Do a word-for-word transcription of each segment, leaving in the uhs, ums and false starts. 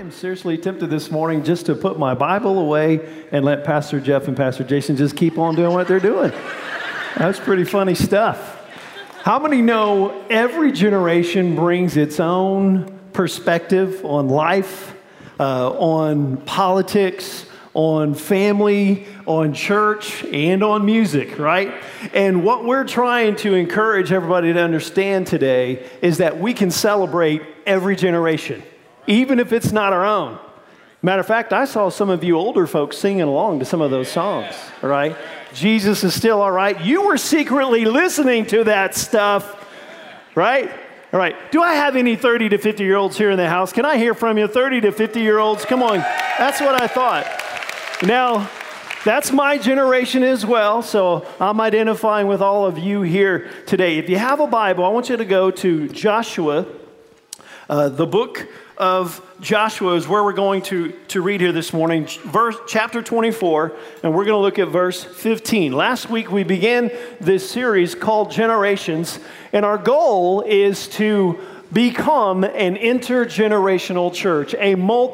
I'm seriously tempted this morning just to put my Bible away and let Pastor Jeff and Pastor Jason just keep on doing what they're doing. That's pretty funny stuff. How many know every generation brings its own perspective on life, uh, on politics, on family, on church, and on music, right? And what we're trying to encourage everybody to understand today is that we can celebrate every generation, even if it's not our own. Matter of fact, I saw some of you older folks singing along to some of those songs, all right? Jesus is still all right. You were secretly listening to that stuff, right? All right. Do I have any thirty to fifty-year-olds here in the house? Can I hear from you, thirty to fifty-year-olds? Come on. That's what I thought. Now, that's my generation as well, so I'm identifying with all of you here today. If you have a Bible, I want you to go to Joshua. Uh, the book of Joshua is where we're going to, to read here this morning, verse chapter twenty-four, and we're going to look at verse fifteen. Last week we began this series called Generations, and our goal is to become an intergenerational church, a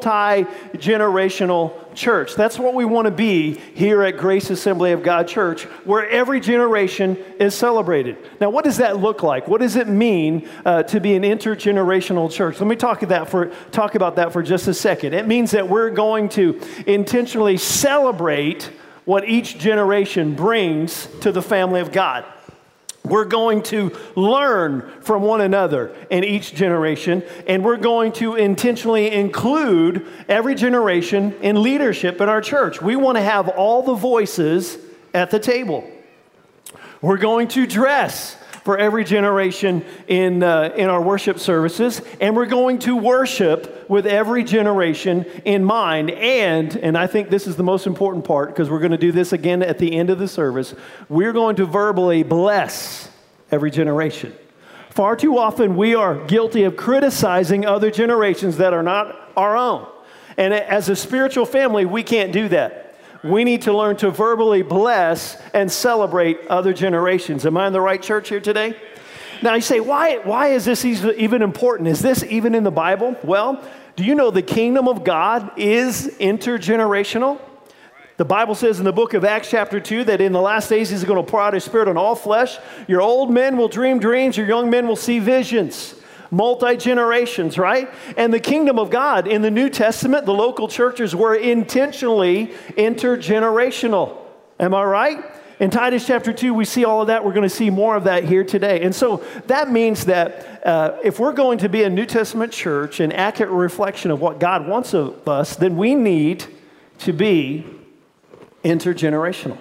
multi-generational church. That's what we want to be here at Grace Assembly of God Church, where every generation is celebrated. Now, what does that look like? What does it mean uh, to be an intergenerational church? Let me talk, that for, talk about that for just a second. It means that we're going to intentionally celebrate what each generation brings to the family of God. We're going to learn from one another in each generation, and we're going to intentionally include every generation in leadership in our church. We want to have all the voices at the table. We're going to dress for every generation in, uh, in our worship services, and we're going to worship with every generation in mind. And, and I think this is the most important part, because we're going to do this again at the end of the service, we're going to verbally bless every generation. Far too often we are guilty of criticizing other generations that are not our own. And as a spiritual family, we can't do that. We need to learn to verbally bless and celebrate other generations. Am I in the right church here today? Now you say, why, why is this even important? Is this even in the Bible? Well, do you know the kingdom of God is intergenerational? The Bible says in the book of Acts chapter two that in the last days He's going to pour out His Spirit on all flesh. Your old men will dream dreams, your young men will see visions. Multi-generations, right? And the kingdom of God in the New Testament, the local churches were intentionally intergenerational. Am I right? In Titus chapter two, we see all of that. We're going to see more of that here today. And so that means that uh, if we're going to be a New Testament church, an accurate reflection of what God wants of us, then we need to be intergenerational.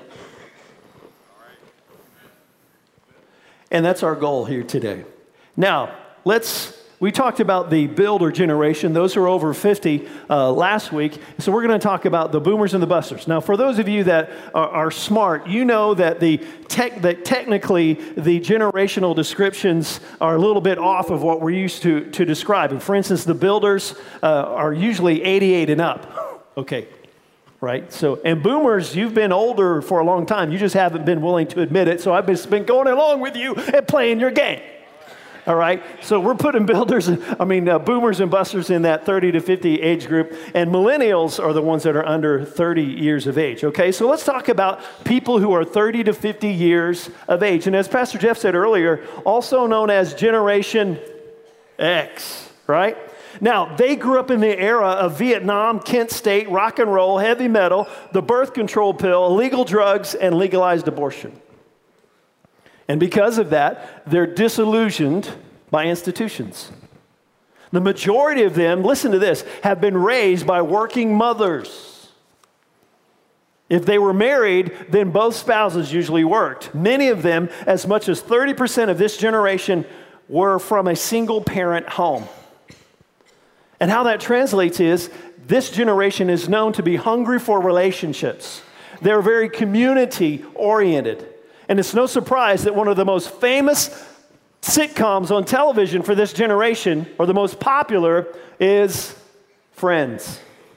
And that's our goal here today. Now, let's, we talked about the builder generation, those who are over fifty uh, last week. So we're going to talk about the boomers and the busters. Now, for those of you that are, are smart, you know that the tech, that technically the generational descriptions are a little bit off of what we're used to, to describing. For instance, the builders uh, are usually eighty-eight and up. Okay. Right? So, and boomers, you've been older for a long time. You just haven't been willing to admit it. So I've just been going along with you and playing your game. All right? So we're putting builders, I mean, uh, boomers and busters in that thirty to fifty age group. And millennials are the ones that are under thirty years of age. Okay? So let's talk about people who are thirty to fifty years of age. And as Pastor Jeff said earlier, also known as Generation X, right? Now, they grew up in the era of Vietnam, Kent State, rock and roll, heavy metal, the birth control pill, illegal drugs, and legalized abortion. And because of that, they're disillusioned by institutions. The majority of them, listen to this, have been raised by working mothers. If they were married, then both spouses usually worked. Many of them, as much as thirty percent of this generation, were from a single parent home. And how that translates is, this generation is known to be hungry for relationships. They're very community-oriented. And it's no surprise that one of the most famous sitcoms on television for this generation, or the most popular, is Friends.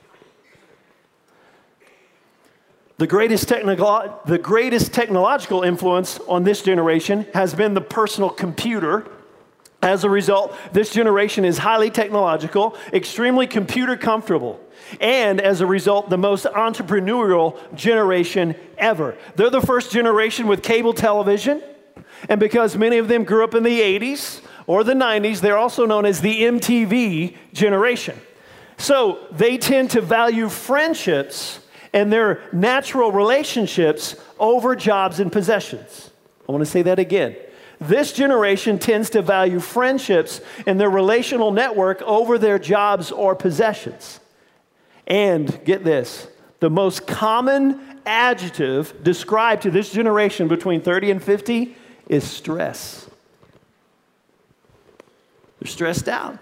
The greatest, technical, the greatest technological influence on this generation has been the personal computer. As a result, this generation is highly technological, extremely computer comfortable, and as a result, the most entrepreneurial generation ever. They're the first generation with cable television, and because many of them grew up in the eighties or the nineties, they're also known as the M T V generation. So they tend to value friendships and their natural relationships over jobs and possessions. I want to say that again. This generation tends to value friendships and their relational network over their jobs or possessions. And get this, the most common adjective described to this generation between thirty and fifty is stress. They're stressed out.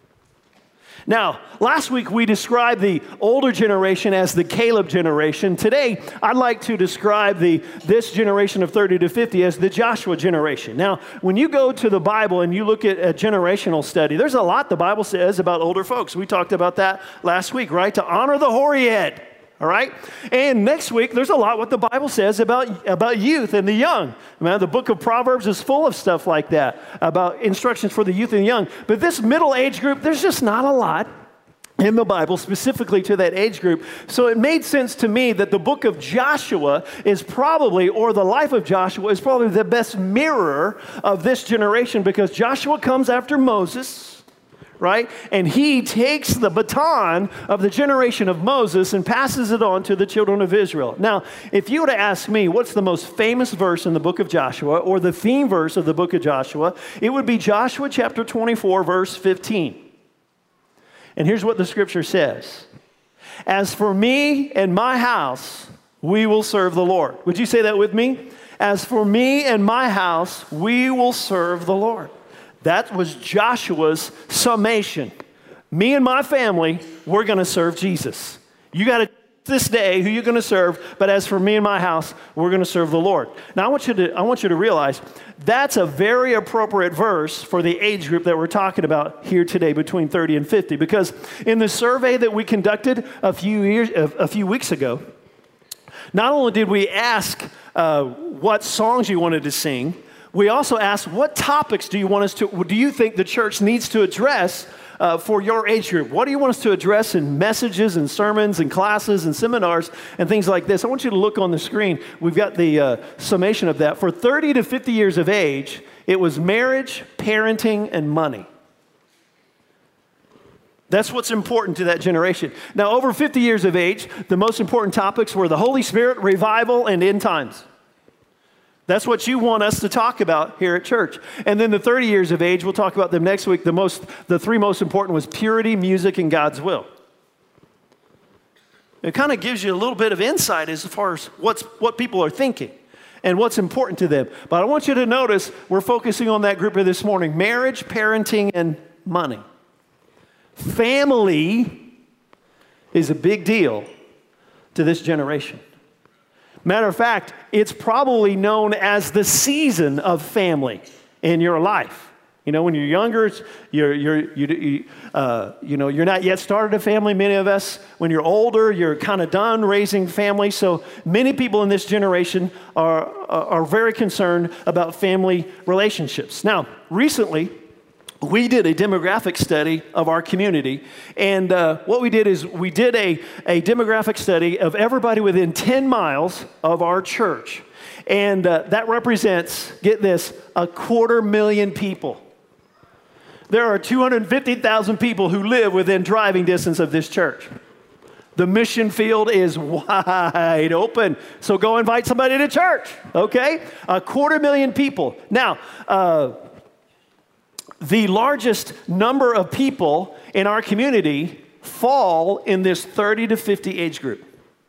Now, last week we described the older generation as the Caleb generation. Today, I'd like to describe the this generation of thirty to fifty as the Joshua generation. Now, when you go to the Bible and you look at a generational study, there's a lot the Bible says about older folks. We talked about that last week, right? To honor the hoary head, all right? And next week, there's a lot what the Bible says about, about youth and the young. Man, the book of Proverbs is full of stuff like that, about instructions for the youth and the young. But this middle age group, there's just not a lot in the Bible specifically to that age group. So it made sense to me that the book of Joshua is probably, or the life of Joshua is probably the best mirror of this generation, because Joshua comes after Moses, right? And he takes the baton of the generation of Moses and passes it on to the children of Israel. Now, if you were to ask me what's the most famous verse in the book of Joshua, or the theme verse of the book of Joshua, it would be Joshua chapter twenty-four, verse fifteen. And here's what the scripture says. As for me and my house, we will serve the Lord. Would you say that with me? As for me and my house, we will serve the Lord. That was Joshua's summation. Me and my family, we're going to serve Jesus. You got to this day who you're going to serve, but as for me and my house, we're going to serve the Lord. Now, I want you to I want you to realize that's a very appropriate verse for the age group that we're talking about here today, between thirty and fifty, because in the survey that we conducted a few years a few weeks ago, not only did we ask uh, what songs you wanted to sing, we also asked, what topics do you want us to, do you think the church needs to address uh, for your age group? What do you want us to address in messages and sermons and classes and seminars and things like this? I want you to look on the screen. We've got the uh, summation of that. For thirty to fifty years of age, it was marriage, parenting, and money. That's what's important to that generation. Now, over fifty years of age, the most important topics were the Holy Spirit, revival, and end times. That's what you want us to talk about here at church. And then the thirty years of age, we'll talk about them next week. The most, the three most important was purity, music, and God's will. It kind of gives you a little bit of insight as far as what's, what people are thinking and what's important to them. But I want you to notice we're focusing on that group of this morning: marriage, parenting, and money. Family is a big deal to this generation. Matter of fact, it's probably known as the season of family in your life. You know, when you're younger, you're, you're, you, uh, you know, you're not yet started a family, many of us. When you're older, you're kind of done raising family. So many people in this generation are, are very concerned about family relationships. Now, recently, we did a demographic study of our community, and uh, what we did is we did a, a demographic study of everybody within ten miles of our church, and uh, that represents, get this, a quarter million people. There are two hundred fifty thousand people who live within driving distance of this church. The mission field is wide open, so go invite somebody to church, okay? A quarter million people. Now, uh, the largest number of people in our community fall in this thirty to fifty age group.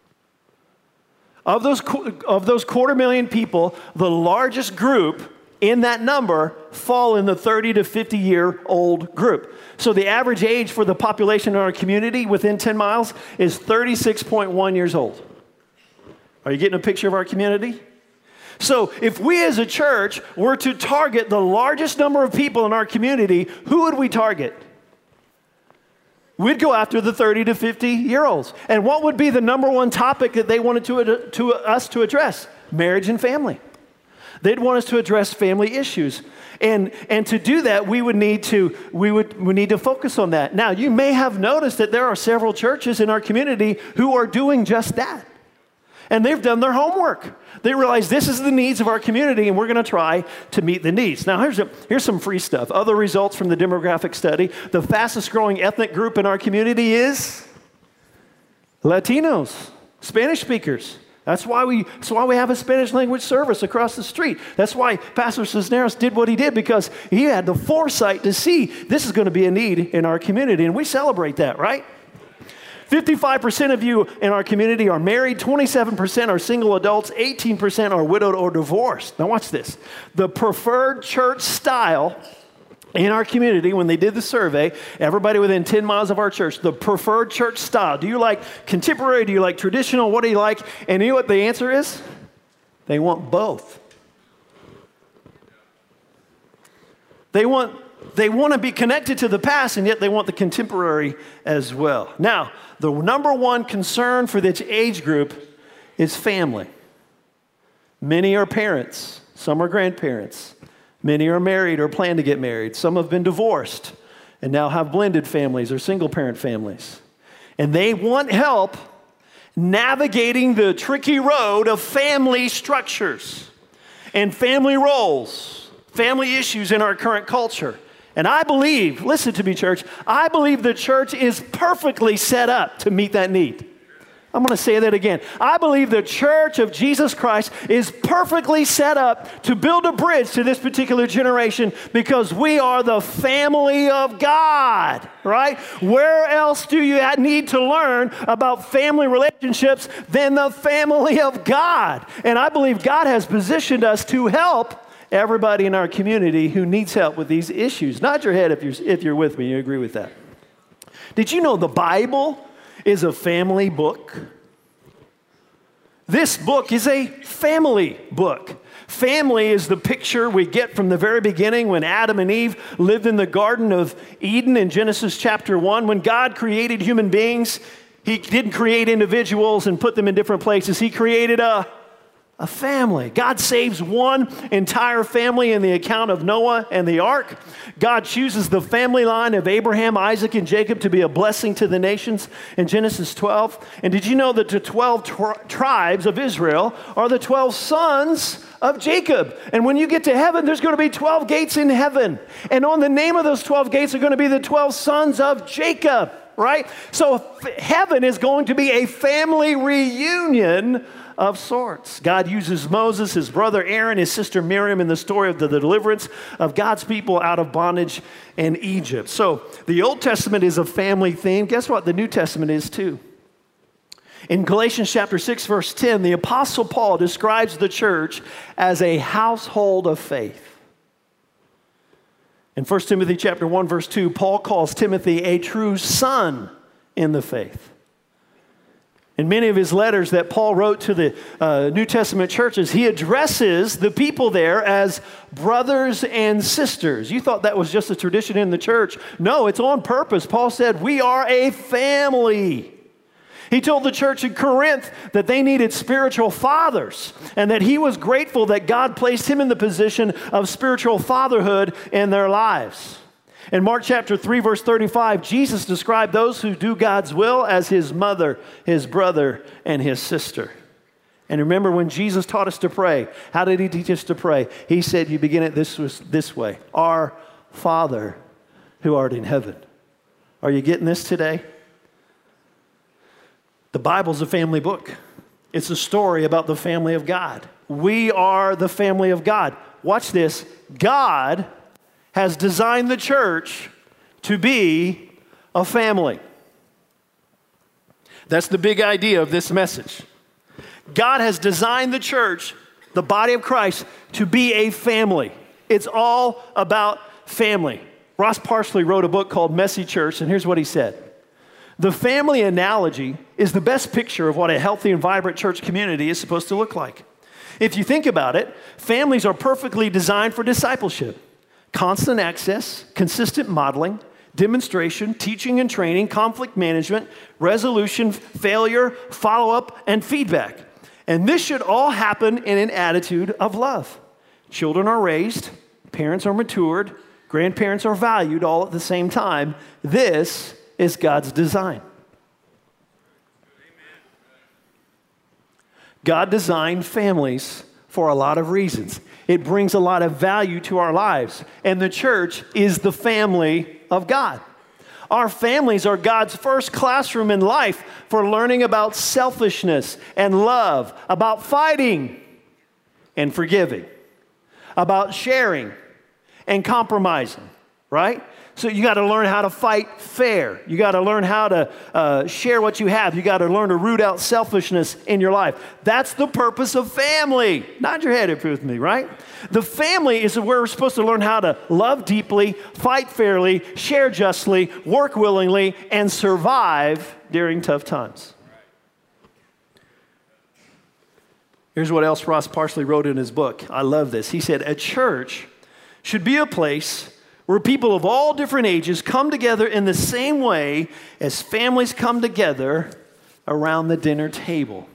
Of those, of those quarter million people, the largest group in that number fall in the thirty to fifty year old group. So the average age for the population in our community within ten miles is thirty-six point one years old. Are you getting a picture of our community? So if we as a church were to target the largest number of people in our community, who would we target? We'd go after the thirty to fifty year olds. And what would be the number one topic that they wanted to, to us to address? Marriage and family. They'd want us to address family issues. And, and to do that, we would need to we would we need to focus on that. Now, you may have noticed that there are several churches in our community who are doing just that. And they've done their homework. They realize this is the needs of our community, and we're going to try to meet the needs. Now, here's, a, here's some free stuff. Other results from the demographic study. The fastest growing ethnic group in our community is Latinos, Spanish speakers. That's why we that's why we have a Spanish language service across the street. That's why Pastor Cisneros did what he did, because he had the foresight to see this is going to be a need in our community, and we celebrate that, right? fifty-five percent of you in our community are married, twenty-seven percent are single adults, eighteen percent are widowed or divorced. Now watch this. The preferred church style in our community, when they did the survey, everybody within ten miles of our church, the preferred church style. Do you like contemporary? Do you like traditional? What do you like? And you know what the answer is? They want both. They want They want to be connected to the past, and yet they want the contemporary as well. Now, the number one concern for this age group is family. Many are parents. Some are grandparents. Many are married or plan to get married. Some have been divorced and now have blended families or single-parent families. And they want help navigating the tricky road of family structures and family roles, family issues in our current culture. And I believe, listen to me, church, I believe the church is perfectly set up to meet that need. I'm going to say that again. I believe the church of Jesus Christ is perfectly set up to build a bridge to this particular generation, because we are the family of God, right? Where else do you need to learn about family relationships than the family of God? And I believe God has positioned us to help everybody in our community who needs help with these issues. Nod your head if you're, if you're with me. You agree with that. Did you know the Bible is a family book? This book is a family book. Family is the picture we get from the very beginning when Adam and Eve lived in the Garden of Eden in Genesis chapter one. When God created human beings, He didn't create individuals and put them in different places. He created a A family. God saves one entire family in the account of Noah and the ark. God chooses the family line of Abraham, Isaac, and Jacob to be a blessing to the nations in Genesis twelve. And did you know that the twelve tri- tribes of Israel are the twelve sons of Jacob? And when you get to heaven, there's going to be twelve gates in heaven. And on the name of those twelve gates are going to be the twelve sons of Jacob, right? So heaven is going to be a family reunion of sorts. God uses Moses, his brother Aaron, his sister Miriam in the story of the deliverance of God's people out of bondage in Egypt. So the Old Testament is a family theme. Guess what? The New Testament is too. In Galatians chapter six, verse ten, the Apostle Paul describes the church as a household of faith. In First Timothy chapter one, verse two, Paul calls Timothy a true son in the faith. In many of his letters that Paul wrote to the uh, New Testament churches, he addresses the people there as brothers and sisters. You thought that was just a tradition in the church. No, it's on purpose. Paul said, we are a family. He told the church in Corinth that they needed spiritual fathers, and that he was grateful that God placed him in the position of spiritual fatherhood in their lives. In Mark chapter three, verse thirty-five, Jesus described those who do God's will as his mother, his brother, and his sister. And remember, when Jesus taught us to pray, how did he teach us to pray? He said, you begin it this, this way, our Father who art in heaven. Are you getting this today? The Bible's a family book. It's a story about the family of God. We are the family of God. Watch this. God has designed the church to be a family. That's the big idea of this message. God has designed the church, the body of Christ, to be a family. It's all about family. Ross Parsley wrote a book called Messy Church, and here's what he said. The family analogy is the best picture of what a healthy and vibrant church community is supposed to look like. If you think about it, families are perfectly designed for discipleship. Constant access, consistent modeling, demonstration, teaching and training, conflict management, resolution, failure, follow-up, and feedback. And this should all happen in an attitude of love. children are raised, parents are matured, grandparents are valued all at the same time. This is God's design. God designed families for a lot of reasons. It brings a lot of value to our lives. And the church is the family of God. Our families are God's first classroom in life for learning about selfishness and love, about fighting and forgiving, about sharing and compromising, right? So you got to learn how to fight fair. You got to learn how to uh, share what you have. You got to learn to root out selfishness in your life. That's the purpose of family. Nod your head if you're with me, right? The family is where we're supposed to learn how to love deeply, fight fairly, share justly, work willingly, and survive during tough times. Here's what else Ross Parsley wrote in his book. I love this. He said, a church should be a place where people of all different ages come together in the same way as families come together around the dinner table.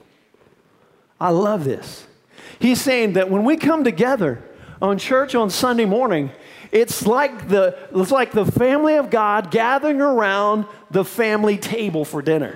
I love this. He's saying that when we come together on church on Sunday morning, it's like the, it's like the family of God gathering around the family table for dinner.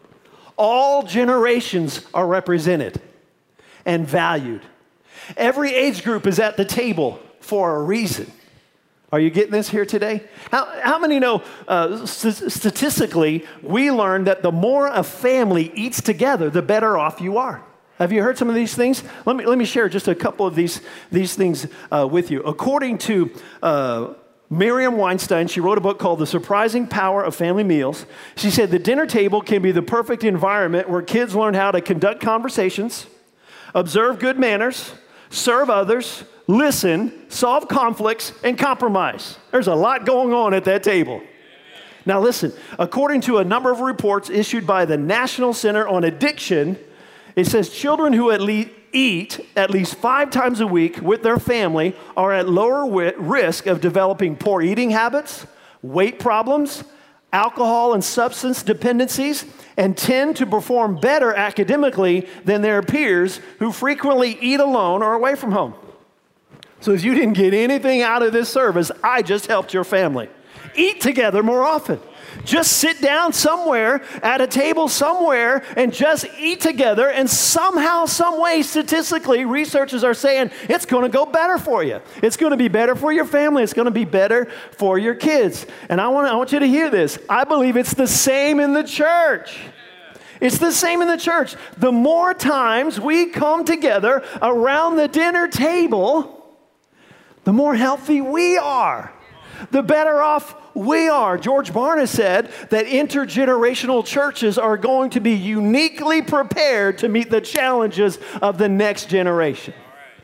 All generations are represented and valued. Every age group is at the table for a reason. Are you getting this here today? How, how many know uh, st- statistically, we learned that the more a family eats together, the better off you are. Have you heard some of these things? Let me, let me share just a couple of these, these things uh, with you. According to uh, Miriam Weinstein, she wrote a book called The Surprising Power of Family Meals. She said the dinner table can be the perfect environment where kids learn how to conduct conversations, observe good manners, serve others, listen, solve conflicts, and compromise. There's a lot going on at that table. Now listen, according to a number of reports issued by the National Center on Addiction, it says children who at least eat at least five times a week with their family are at lower wi- risk of developing poor eating habits, weight problems, alcohol and substance dependencies, and tend to perform better academically than their peers who frequently eat alone or away from home. So if you didn't get anything out of this service, I just helped your family. Eat together more often. Just sit down somewhere at a table somewhere and just eat together, and somehow, some way, statistically, researchers are saying it's going to go better for you. It's going to be better for your family. It's going to be better for your kids. And I want I want you to hear this. I believe it's the same in the church. It's the same in the church. The more times we come together around the dinner table, the more healthy we are. The better off we are. George Barna said that intergenerational churches are going to be uniquely prepared to meet the challenges of the next generation.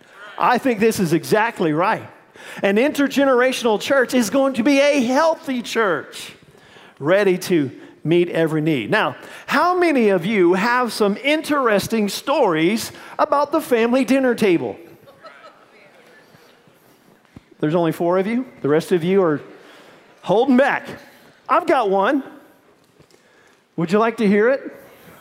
I think this is exactly right. An intergenerational church is going to be a healthy church, ready to meet every need. Now, how many of you have some interesting stories about the family dinner table? There's only four of you. The rest of you are holding back. I've got one. Would you like to hear it?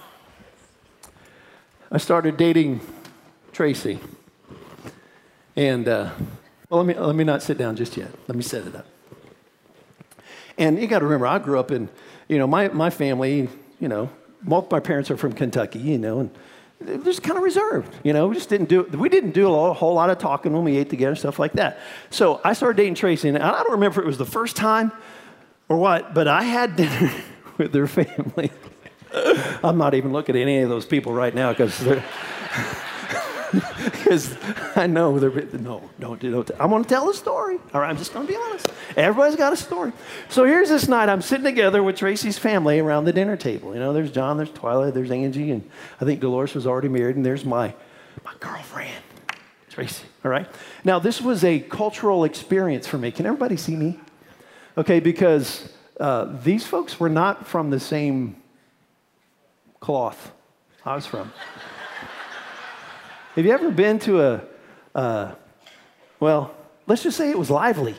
I started dating Tracy. And, uh, well, let me, let me not sit down just yet. Let me set it up. And you got to remember, I grew up in, you know, my, my family, you know, both my parents are from Kentucky, you know, and they're just kind of reserved, you know. We just didn't do we didn't do a, lot, a whole lot of talking when we ate together, stuff like that. So I started dating Tracy, and I don't remember if it was the first time or what, but I had dinner with their family. I'm not even looking at any of those people right now because they're because I know they're no, don't do. Don't, I'm going to tell a story. All right, I'm just going to be honest. Everybody's got a story. So here's this night. I'm sitting together with Tracy's family around the dinner table. You know, there's John, there's Twyla, there's Angie, and I think Dolores was already married, and there's my my girlfriend, Tracy. All right. Now this was a cultural experience for me. Can everybody see me? Okay, because uh, these folks were not from the same cloth I was from. Have you ever been to a, uh, well, let's just say it was lively.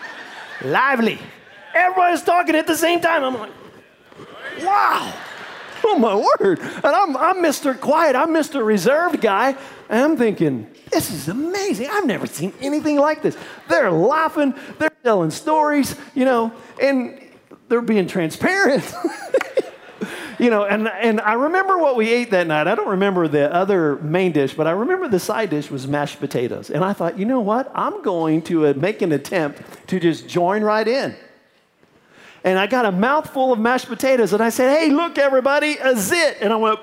Lively. Everybody's talking at the same time. I'm like, wow. Oh, my word. And I'm, I'm Mister Quiet. I'm Mister Reserved guy. And I'm thinking, this is amazing. I've never seen anything like this. They're laughing. They're telling stories, you know, and they're being transparent. You know, and, and I remember what we ate that night. I don't remember the other main dish, but I remember the side dish was mashed potatoes. And I thought, you know what? I'm going to uh, make an attempt to just join right in. And I got a mouthful of mashed potatoes, and I said, hey, look, everybody, a zit. And I went,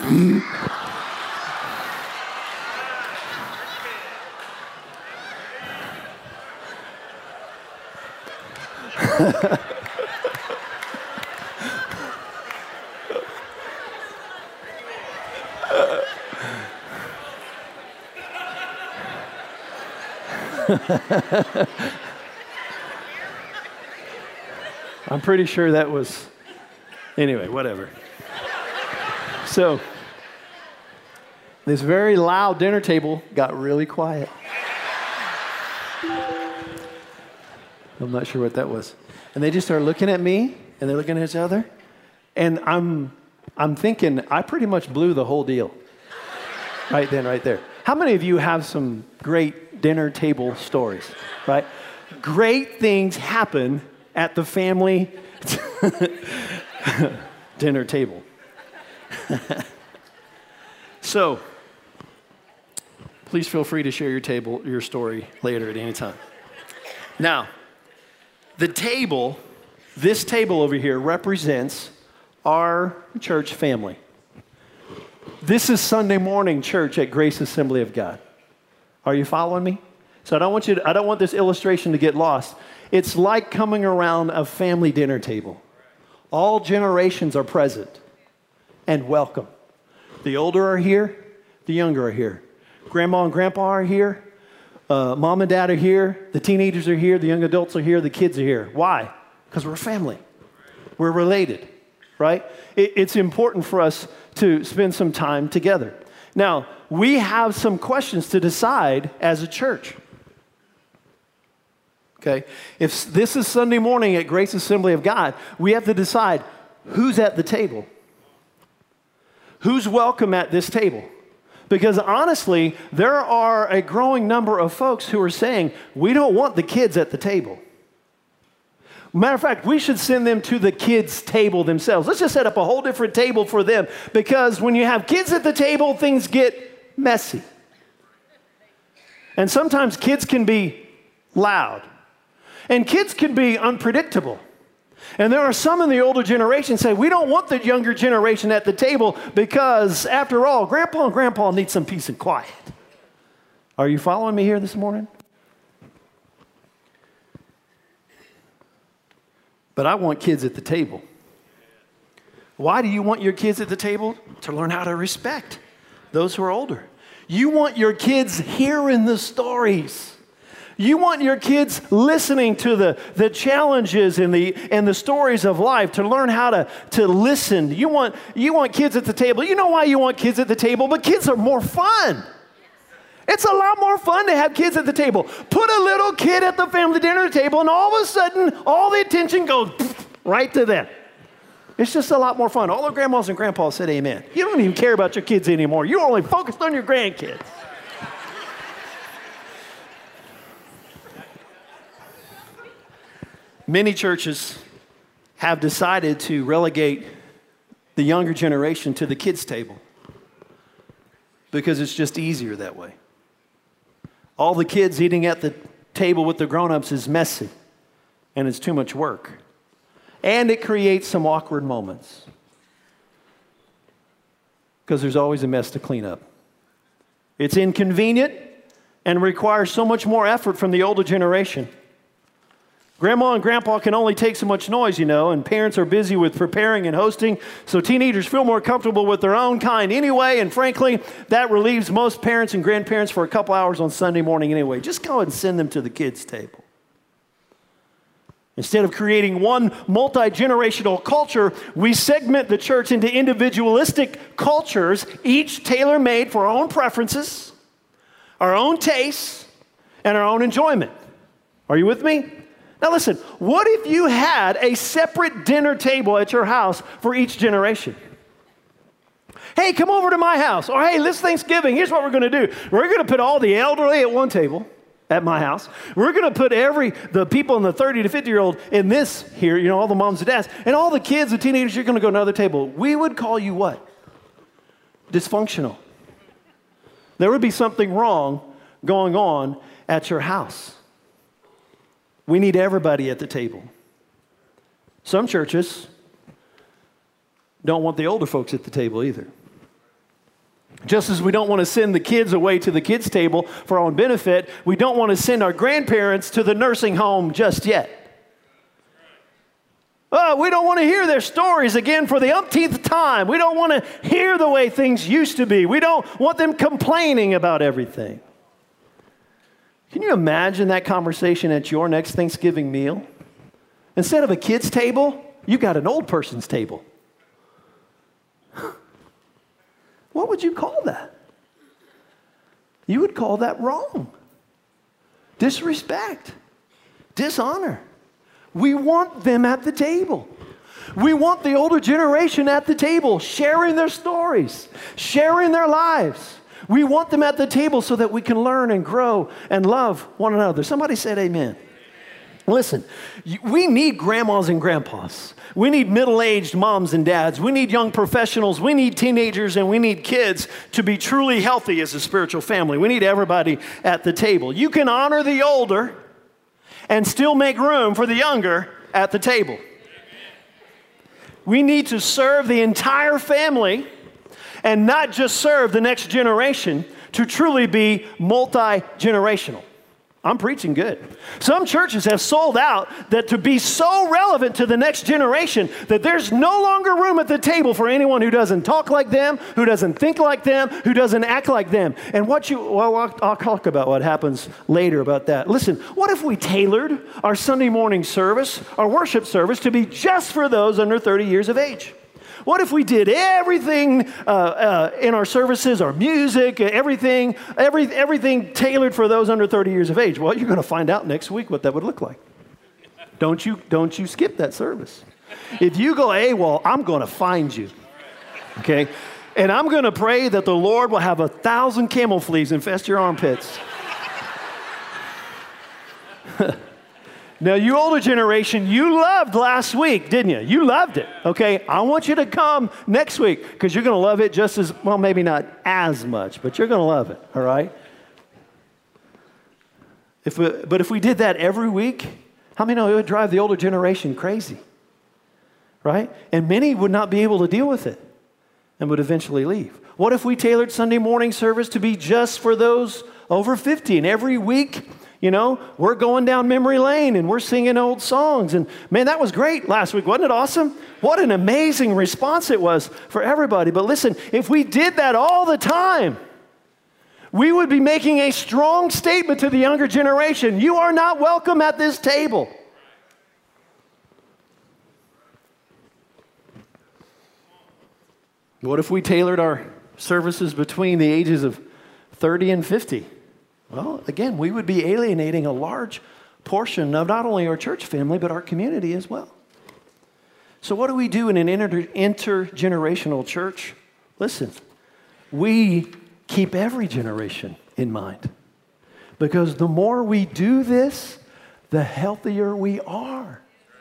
I'm pretty sure that was, anyway, whatever. So, this very loud dinner table got really quiet. I'm not sure what that was. And they just started looking at me, and they're looking at each other, and I'm, I'm thinking, I pretty much blew the whole deal. Right then, right there. How many of you have some great dinner table stories, right? Great things happen at the family dinner table. So, please feel free to share your table, your story later at any time. Now, the table, this table over here represents our church family. This is Sunday morning church at Grace Assembly of God. Are you following me? So I don't want you to, I don't want this illustration to get lost. It's like coming around a family dinner table. All generations are present and welcome. The older are here, the younger are here. Grandma and grandpa are here. Uh, mom and dad are here. The teenagers are here. The young adults are here. The kids are here. Why? Because we're family. We're related, right? It, it's important for us to spend some time together. Now, we have some questions to decide as a church. Okay? If this is Sunday morning at Grace Assembly of God, we have to decide who's at the table. Who's welcome at this table? Because honestly, there are a growing number of folks who are saying, we don't want the kids at the table. Matter of fact, we should send them to the kids' table themselves. Let's just set up a whole different table for them, because when you have kids at the table, things get messy. And sometimes kids can be loud. And kids can be unpredictable. And there are some in the older generation say, we don't want the younger generation at the table because, after all, Grandpa and Grandpa need some peace and quiet. Are you following me here this morning? But I want kids at the table. Why do you want your kids at the table? To learn how to respect those who are older. You want your kids hearing the stories. You want your kids listening to the, the challenges and the, and the stories of life, to learn how to, to listen. You want, you want kids at the table. You know why you want kids at the table? But kids are more fun. It's a lot more fun to have kids at the table. Put a little kid at the family dinner table, and all of a sudden, all the attention goes right to them. It's just a lot more fun. All the grandmas and grandpas said amen. You don't even care about your kids anymore. You're only focused on your grandkids. Many churches have decided to relegate the younger generation to the kids' table because it's just easier that way. All the kids eating at the table with the grown-ups is messy, and it's too much work. And it creates some awkward moments because there's always a mess to clean up. It's inconvenient and requires so much more effort from the older generation. Grandma and grandpa can only take so much noise, you know, and parents are busy with preparing and hosting, so teenagers feel more comfortable with their own kind anyway, and frankly, that relieves most parents and grandparents for a couple hours on Sunday morning anyway. Just go ahead and send them to the kids' table. Instead of creating one multi-generational culture, we segment the church into individualistic cultures, each tailor-made for our own preferences, our own tastes, and our own enjoyment. Are you with me? Now listen, what if you had a separate dinner table at your house for each generation? Hey, come over to my house. Or, hey, this Thanksgiving, here's what we're going to do. We're going to put all the elderly at one table at my house. We're going to put every, the people in the thirty to fifty-year-old in this here, you know, all the moms and dads. And all the kids, the teenagers, you're going to go to another table. We would call you what? Dysfunctional. There would be something wrong going on at your house. We need everybody at the table. Some churches don't want the older folks at the table either. Just as we don't want to send the kids away to the kids' table for our own benefit, we don't want to send our grandparents to the nursing home just yet. Oh, we don't want to hear their stories again for the umpteenth time. We don't want to hear the way things used to be. We don't want them complaining about everything. Can you imagine that conversation at your next Thanksgiving meal? Instead of a kid's table, you got an old person's table. What would you call that? You would call that wrong. Disrespect. Dishonor. We want them at the table. We want the older generation at the table, sharing their stories, sharing their lives. We want them at the table so that we can learn and grow and love one another. Somebody said amen. Listen, we need grandmas and grandpas. We need middle-aged moms and dads. We need young professionals. We need teenagers, and we need kids to be truly healthy as a spiritual family. We need everybody at the table. You can honor the older and still make room for the younger at the table. We need to serve the entire family and not just serve the next generation to truly be multi-generational. I'm preaching good. Some churches have sold out that to be so relevant to the next generation that there's no longer room at the table for anyone who doesn't talk like them, who doesn't think like them, who doesn't act like them. And what you, well, I'll, I'll talk about what happens later about that. Listen, what if we tailored our Sunday morning service, our worship service, to be just for those under thirty years of age? What if we did everything uh, uh, in our services, our music, everything, every, everything tailored for those under thirty years of age? Well, you're going to find out next week what that would look like. Don't you, don't you skip that service. If you go AWOL, I'm going to find you, okay? And I'm going to pray that the Lord will have a thousand camel fleas infest your armpits. Now, you older generation, you loved last week, didn't you? You loved it, okay? I want you to come next week because you're going to love it just as, well, maybe not as much, but you're going to love it, all right? If we, but if we did that every week, how many know it would drive the older generation crazy, right? And many would not be able to deal with it and would eventually leave. What if we tailored Sunday morning service to be just for those over fifty, and every week, you know, we're going down memory lane and we're singing old songs. And man, that was great last week. Wasn't it awesome? What an amazing response it was for everybody. But listen, if we did that all the time, we would be making a strong statement to the younger generation. You are not welcome at this table. What if we tailored our services between the ages of thirty and fifty? Well, again, we would be alienating a large portion of not only our church family, but our community as well. So what do we do in an inter- intergenerational church? Listen, we keep every generation in mind. Because the more we do this, the healthier we are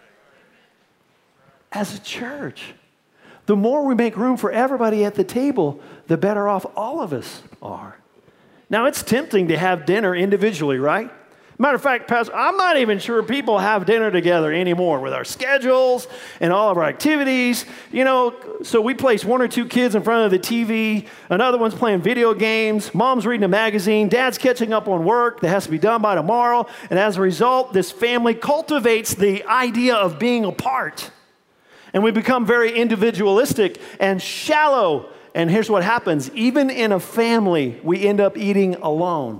as a church. The more we make room for everybody at the table, the better off all of us are. Now, it's tempting to have dinner individually, right? Matter of fact, Pastor, I'm not even sure people have dinner together anymore with our schedules and all of our activities. You know, so we place one or two kids in front of the T V, another one's playing video games, mom's reading a magazine, dad's catching up on work that has to be done by tomorrow, and as a result, this family cultivates the idea of being apart. And we become very individualistic and shallow. And here's what happens. Even in a family, we end up eating alone.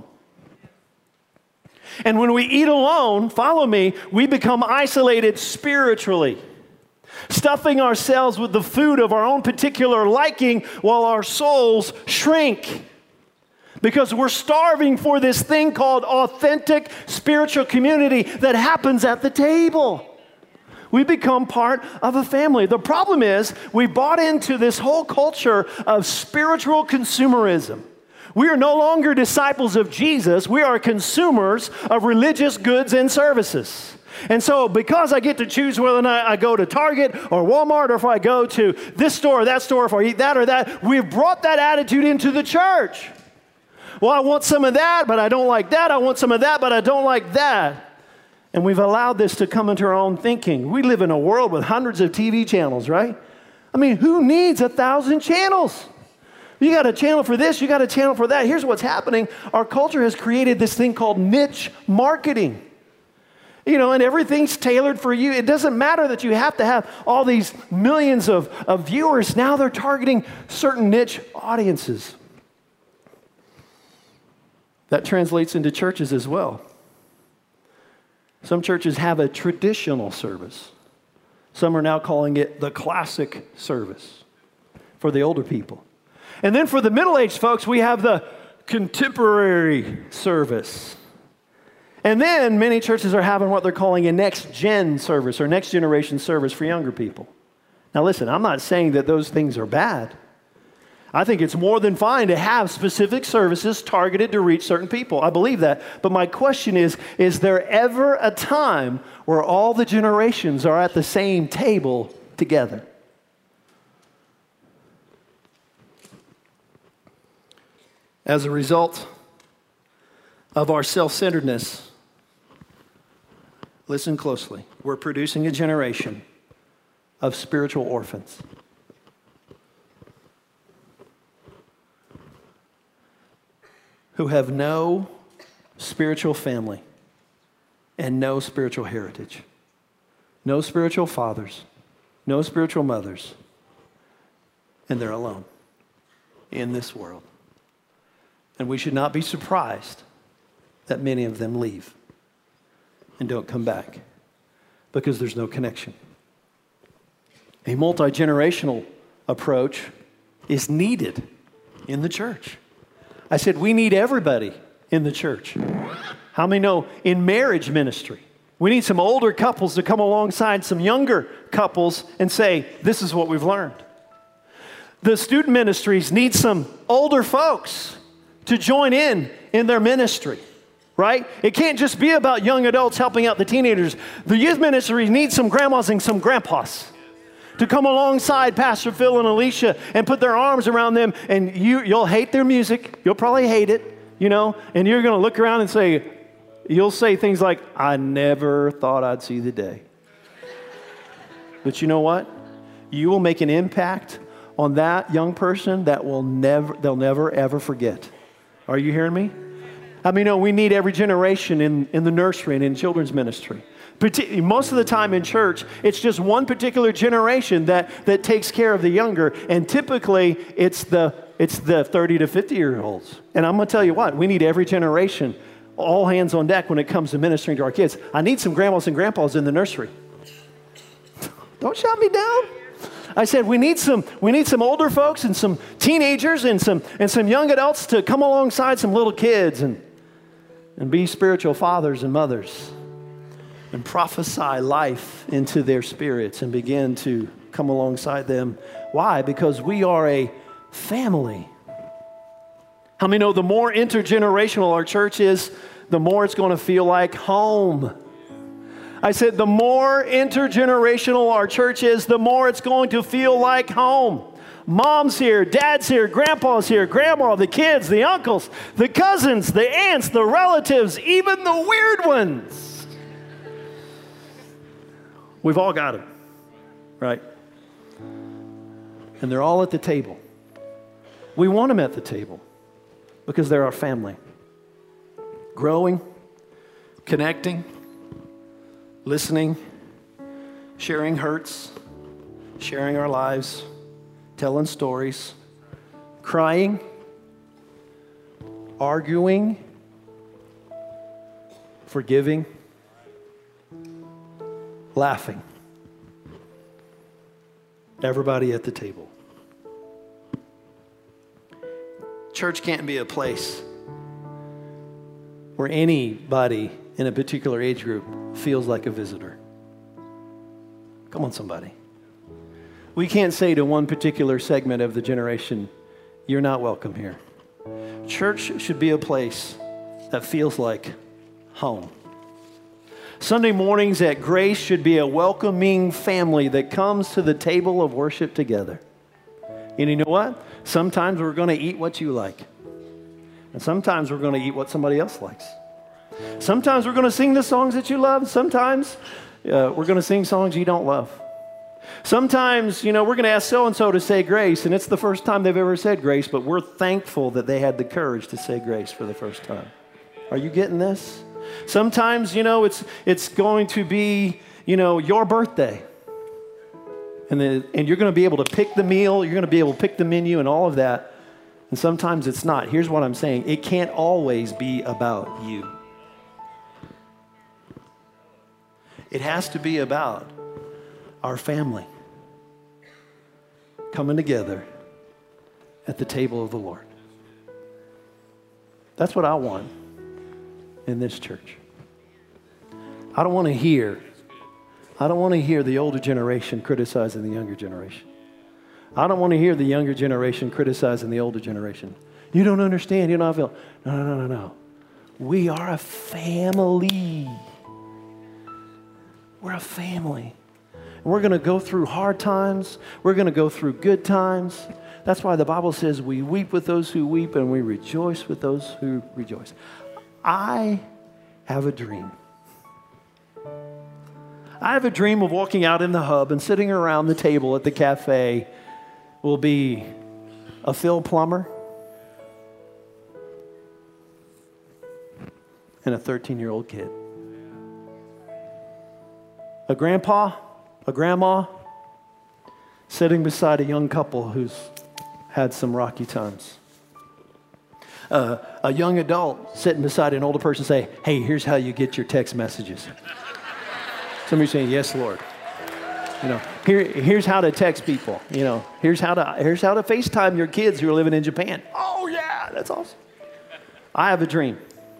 And when we eat alone, follow me, we become isolated spiritually, stuffing ourselves with the food of our own particular liking while our souls shrink. Because we're starving for this thing called authentic spiritual community that happens at the table. We become part of a family. The problem is we bought into this whole culture of spiritual consumerism. We are no longer disciples of Jesus. We are consumers of religious goods and services. And so because I get to choose whether or not I go to Target or Walmart, or if I go to this store or that store, if I eat that or that, we've brought that attitude into the church. Well, I want some of that, but I don't like that. I want some of that, but I don't like that. And we've allowed this to come into our own thinking. We live in a world with hundreds of T V channels, right? I mean, who needs a thousand channels? You got a channel for this, you got a channel for that. Here's what's happening. Our culture has created this thing called niche marketing. You know, and everything's tailored for you. It doesn't matter that you have to have all these millions of, of viewers. Now they're targeting certain niche audiences. That translates into churches as well. Some churches have a traditional service. Some are now calling it the classic service for the older people. And then for the middle-aged folks, we have the contemporary service. And then many churches are having what they're calling a next-gen service or next-generation service for younger people. Now listen, I'm not saying that those things are bad. I think it's more than fine to have specific services targeted to reach certain people. I believe that. But my question is, is there ever a time where all the generations are at the same table together? As a result of our self-centeredness, listen closely, we're producing a generation of spiritual orphans. Who have no spiritual family and no spiritual heritage. No spiritual fathers, no spiritual mothers, and they're alone in this world. And we should not be surprised that many of them leave and don't come back because there's no connection. A multi-generational approach is needed in the church. I said we need everybody in the church. How many know in marriage ministry, we need some older couples to come alongside some younger couples and say, this is what we've learned. The student ministries need some older folks to join in in their ministry, right? It can't just be about young adults helping out the teenagers. The youth ministry needs some grandmas and some grandpas to come alongside Pastor Phil and Alicia and put their arms around them. And you, you'll hate their music. You'll probably hate it, you know, and you're going to look around and say, you'll say things like, I never thought I'd see the day. But you know what? You will make an impact on that young person that will never, they'll never, ever forget. Are you hearing me? I mean, no, we need every generation in, in the nursery and in children's ministry. Most of the time in church, it's just one particular generation that, that takes care of the younger, and typically it's the it's the thirty to fifty year olds. And I'm going to tell you what, we need every generation, all hands on deck when it comes to ministering to our kids. I need some grandmas and grandpas in the nursery. Don't shut me down. I said we need some we need some older folks and some teenagers and some and some young adults to come alongside some little kids and and be spiritual fathers and mothers and prophesy life into their spirits and begin to come alongside them. Why? Because we are a family. How many know the more intergenerational our church is, the more it's going to feel like home? I said, the more intergenerational our church is, the more it's going to feel like home. Mom's here, dad's here, grandpa's here, grandma, the kids, the uncles, the cousins, the aunts, the relatives, even the weird ones. We've all got them, right? And they're all at the table. We want them at the table because they're our family. Growing, connecting, listening, sharing hurts, sharing our lives, telling stories, crying, arguing, forgiving, laughing. Everybody at the table. Church can't be a place where anybody in a particular age group feels like a visitor. Come on, somebody. We can't say to one particular segment of the generation, you're not welcome here. Church should be a place that feels like home. Sunday mornings at Grace should be a welcoming family that comes to the table of worship together. And you know what? Sometimes we're going to eat what you like. And sometimes we're going to eat what somebody else likes. Sometimes we're going to sing the songs that you love. Sometimes uh, we're going to sing songs you don't love. Sometimes, you know, we're going to ask so-and-so to say grace, and it's the first time they've ever said grace, but we're thankful that they had the courage to say grace for the first time. Are you getting this? Sometimes, you know, it's it's going to be, you know, your birthday. And, the, and you're going to be able to pick the meal, you're going to be able to pick the menu and all of that. And sometimes it's not. Here's what I'm saying. It can't always be about you. It has to be about our family coming together at the table of the Lord. That's what I want in this church. I don't want to hear, I don't want to hear the older generation criticizing the younger generation. I don't want to hear the younger generation criticizing the older generation. You don't understand, you know how I feel. No, no, no, no, no. We are a family. We're a family. And we're going to go through hard times. We're going to go through good times. That's why the Bible says we weep with those who weep and we rejoice with those who rejoice. I have a dream. I have a dream of walking out in the hub and sitting around the table at the cafe will be a Phil Plummer and a thirteen-year-old kid. A grandpa, a grandma, sitting beside a young couple who's had some rocky times. Uh, a young adult sitting beside an older person say, hey, here's how you get your text messages. Somebody saying, yes, Lord. You know, here, here's how to text people. You know, here's how to here's how to FaceTime your kids who are living in Japan. Oh, yeah, that's awesome. I have a dream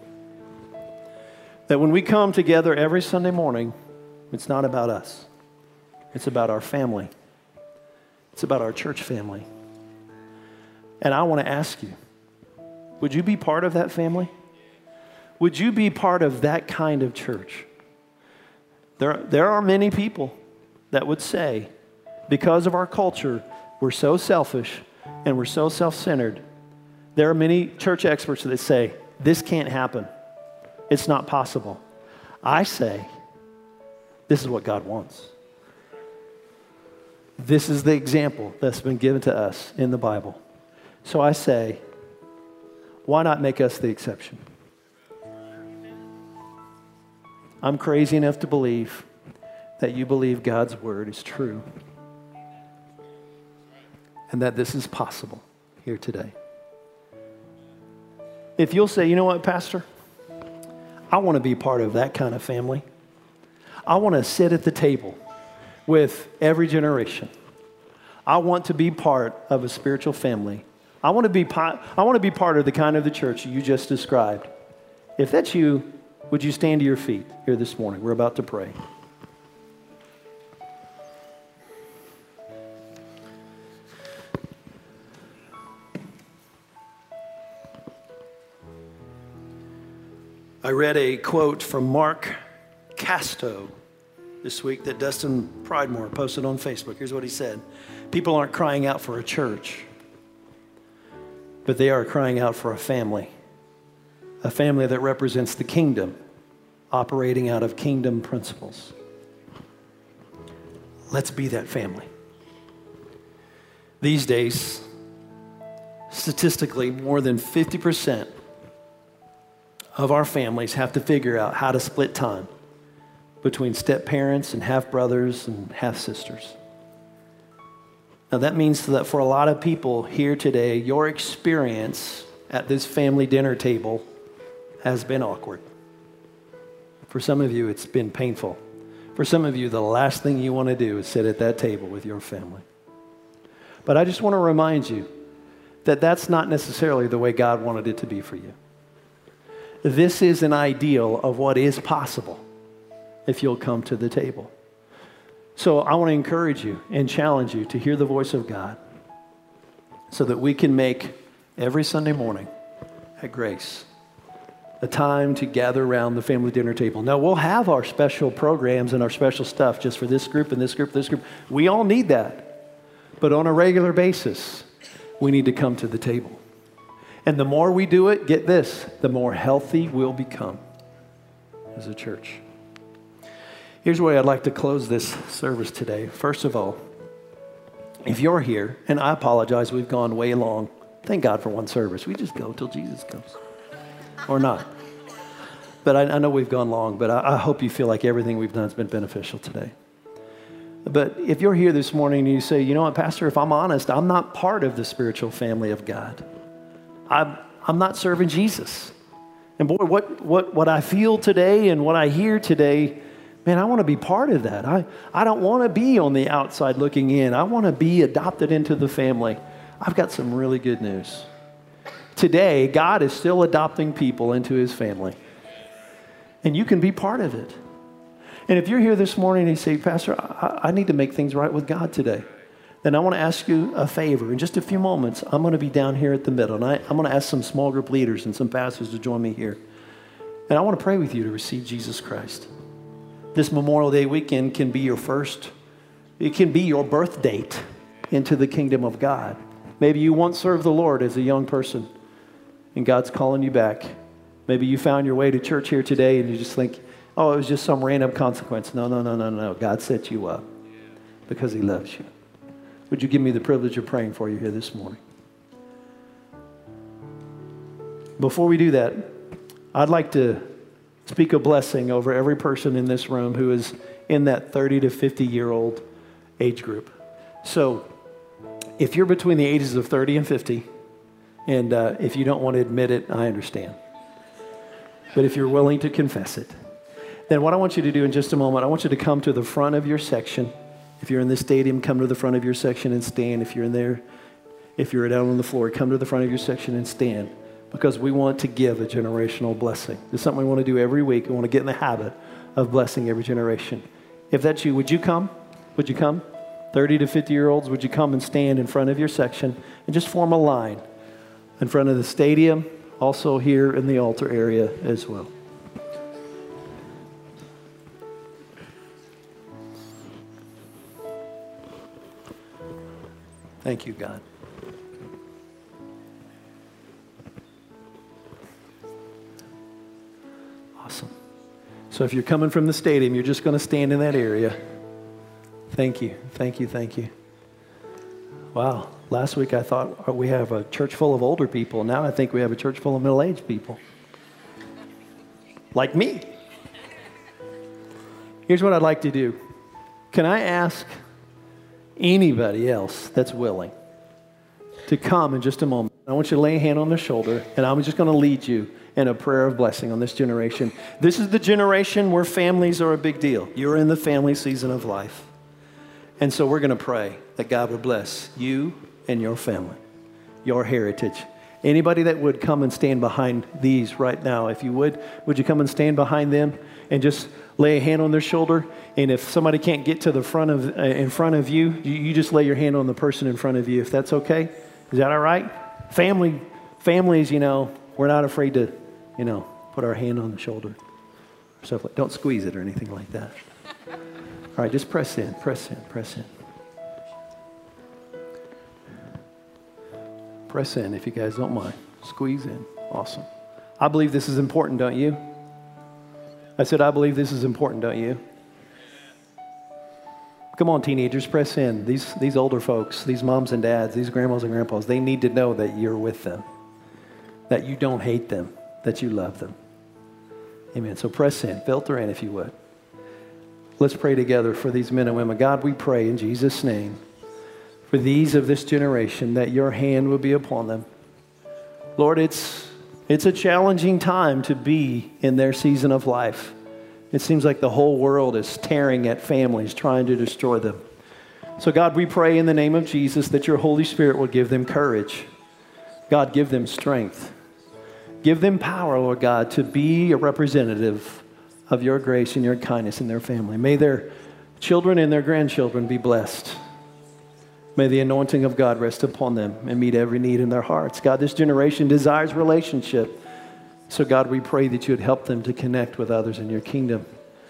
that when we come together every Sunday morning, it's not about us. It's about our family. It's about our church family. And I want to ask you, would you be part of that family? Would you be part of that kind of church? There, there are many people that would say, because of our culture, we're so selfish and we're so self-centered. There are many church experts that say, this can't happen. It's not possible. I say, this is what God wants. This is the example that's been given to us in the Bible. So I say, why not make us the exception? I'm crazy enough to believe that you believe God's word is true and that this is possible here today. If you'll say, you know what, Pastor? I want to be part of that kind of family. I want to sit at the table with every generation. I want to be part of a spiritual family. I want to be part, I want to be part of the kind of the church you just described. If that's you, would you stand to your feet here this morning? We're about to pray. I read a quote from Mark Casto this week that Dustin Pridemore posted on Facebook. Here's what he said. People aren't crying out for a church, but they are crying out for a family. A family that represents the kingdom, operating out of kingdom principles. Let's be that family. These days, statistically, more than fifty percent of our families have to figure out how to split time between step-parents and half-brothers and half-sisters. Now that means that for a lot of people here today, your experience at this family dinner table has been awkward. For some of you, it's been painful. For some of you, the last thing you want to do is sit at that table with your family. But I just want to remind you that that's not necessarily the way God wanted it to be for you. This is an ideal of what is possible if you'll come to the table. So I want to encourage you and challenge you to hear the voice of God so that we can make every Sunday morning at Grace a time to gather around the family dinner table. Now, we'll have our special programs and our special stuff just for this group and this group, this group. We all need that. But on a regular basis, we need to come to the table. And the more we do it, get this, the more healthy we'll become as a church. Here's where I'd like to close this service today. First of all, if you're here, and I apologize, we've gone way long. Thank God for one service. We just go till Jesus comes. Or not. But I, I know we've gone long, but I, I hope you feel like everything we've done has been beneficial today. But if you're here this morning and you say, you know what, Pastor, if I'm honest, I'm not part of the spiritual family of God. I'm, I'm not serving Jesus. And boy, what, what, what I feel today and what I hear today, man, I want to be part of that. I, I don't want to be on the outside looking in. I want to be adopted into the family. I've got some really good news. Today, God is still adopting people into his family. And you can be part of it. And if you're here this morning and you say, Pastor, I, I need to make things right with God today, then I want to ask you a favor. In just a few moments, I'm going to be down here at the middle. And I, I'm going to ask some small group leaders and some pastors to join me here. And I want to pray with you to receive Jesus Christ. This Memorial Day weekend can be your first, it can be your birth date into the kingdom of God. Maybe you once served the Lord as a young person, and God's calling you back. Maybe you found your way to church here today and you just think, oh, it was just some random consequence. No, no, no, no, no. God set you up because he loves you. Would you give me the privilege of praying for you here this morning? Before we do that, I'd like to speak a blessing over every person in this room who is in that thirty to fifty year old age group. So if you're between the ages of thirty and fifty, and uh, if you don't want to admit it, I understand. But if you're willing to confess it, then what I want you to do in just a moment, I want you to come to the front of your section. If you're in this stadium, come to the front of your section and stand. If you're in there, if you're down on the floor, come to the front of your section and stand. Because we want to give a generational blessing. It's something we want to do every week. We want to get in the habit of blessing every generation. If that's you, would you come? Would you come? thirty to fifty year olds, would you come and stand in front of your section and just form a line in front of the stadium, also here in the altar area as well. Thank you, God. Awesome. So if you're coming from the stadium, you're just going to stand in that area. Thank you. Thank you. Thank you. Wow. Last week I thought we have a church full of older people. Now I think we have a church full of middle-aged people. Like me. Here's what I'd like to do. Can I ask anybody else that's willing to come in just a moment? I want you to lay a hand on their shoulder, and I'm just going to lead you in a prayer of blessing on this generation. This is the generation where families are a big deal. You're in the family season of life. And so we're going to pray that God would bless you and your family, your heritage. Anybody that would come and stand behind these right now, if you would, would you come and stand behind them and just lay a hand on their shoulder? And if somebody can't get to the front of, uh, in front of you, you, you just lay your hand on the person in front of you, if that's okay. Is that all right? Family, families, you know, we're not afraid to, you know, put our hand on the shoulder. Stuff like, don't squeeze it or anything like that. All right, just press in, press in, press in. Press in if you guys don't mind. Squeeze in. Awesome. I believe this is important, don't you? I said, I believe this is important, don't you? Come on, teenagers, press in. These, these older folks, these moms and dads, these grandmas and grandpas, they need to know that you're with them, that you don't hate them, that you love them. Amen. So press in. Filter in if you would. Let's pray together for these men and women. God, we pray in Jesus' name for these of this generation that your hand will be upon them. Lord, it's it's a challenging time to be in their season of life. It seems like the whole world is tearing at families, trying to destroy them. So God, we pray in the name of Jesus that your Holy Spirit will give them courage. God, give them strength. Give them power, Lord God, to be a representative of your grace and your kindness in their family. May their children and their grandchildren be blessed. May the anointing of God rest upon them and meet every need in their hearts. God, this generation desires relationship. So God, we pray that you would help them to connect with others in your kingdom.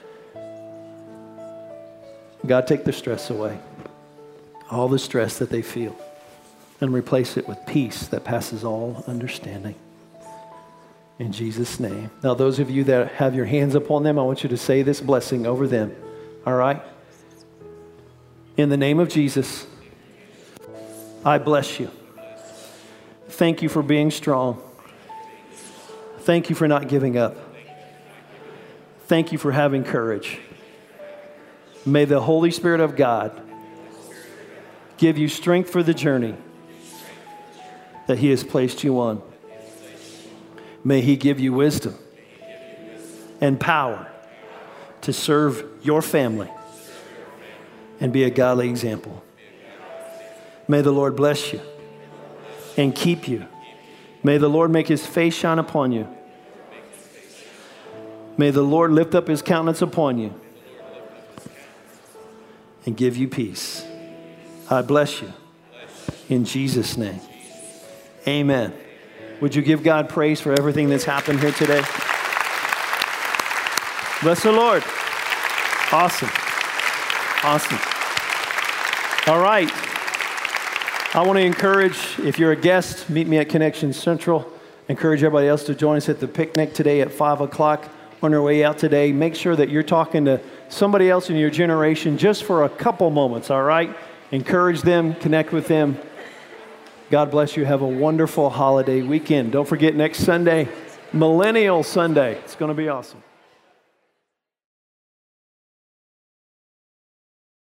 God, take the stress away, all the stress that they feel, and replace it with peace that passes all understanding. In Jesus' name. Now, those of you that have your hands upon them, I want you to say this blessing over them. All right? In the name of Jesus, I bless you. Thank you for being strong. Thank you for not giving up. Thank you for having courage. May the Holy Spirit of God give you strength for the journey that He has placed you on. May He give you wisdom and power to serve your family and be a godly example. May the Lord bless you and keep you. May the Lord make His face shine upon you. May the Lord lift up His countenance upon you and give you peace. I bless you in Jesus' name. Amen. Would you give God praise for everything that's happened here today? Bless the Lord. Awesome. Awesome. All right. I want to encourage, if you're a guest, meet me at Connection Central. Encourage everybody else to join us at the picnic today at five o'clock. On our way out today, make sure that you're talking to somebody else in your generation just for a couple moments, all right? Encourage them, connect with them. God bless you. Have a wonderful holiday weekend. Don't forget next Sunday, Millennial Sunday. It's going to be awesome.